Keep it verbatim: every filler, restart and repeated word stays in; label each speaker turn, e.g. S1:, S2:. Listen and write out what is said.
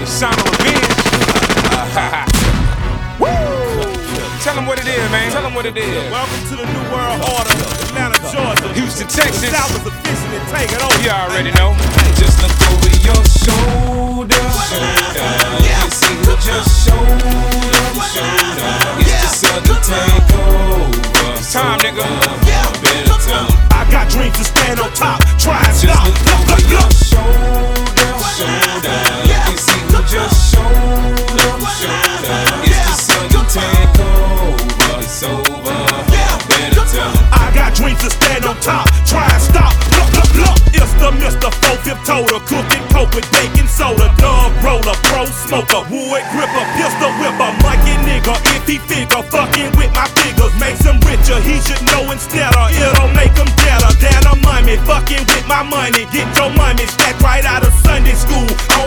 S1: The sound of revenge. Woo! Tell them what it is, man. Tell them what it is.
S2: Welcome to the New World Order, Atlanta, Georgia.
S1: Houston, Texas.
S2: The South is officially taking over.
S1: You already know.
S3: Just look over your shoulder, shoulder. You see who just showed up, showed up. It's the Southern takeover.
S1: It's time, nigga.
S3: Better tell 'em.
S2: I got dreams to stand on top. Try and
S3: Just
S2: stop.
S3: look
S2: Look,
S3: over
S2: look,
S3: your
S2: look.
S3: shoulder, shoulder. You see who just showed up, showed up. It's the Southern takeover. It's over. Better tell 'em.
S2: I got dreams to stand on top. Try and stop. Look, look, look. It's the Mister four-fifth toter, cooking coke with baking soda. Dub roller, pro smoker, wood gripper, pistol whipper, monkey nigga. If he figure fucking with my figures makes him richer, he should know instead or it'll make him better than a mummy. Fucking with my money, get your money stacked right out of Sunday school.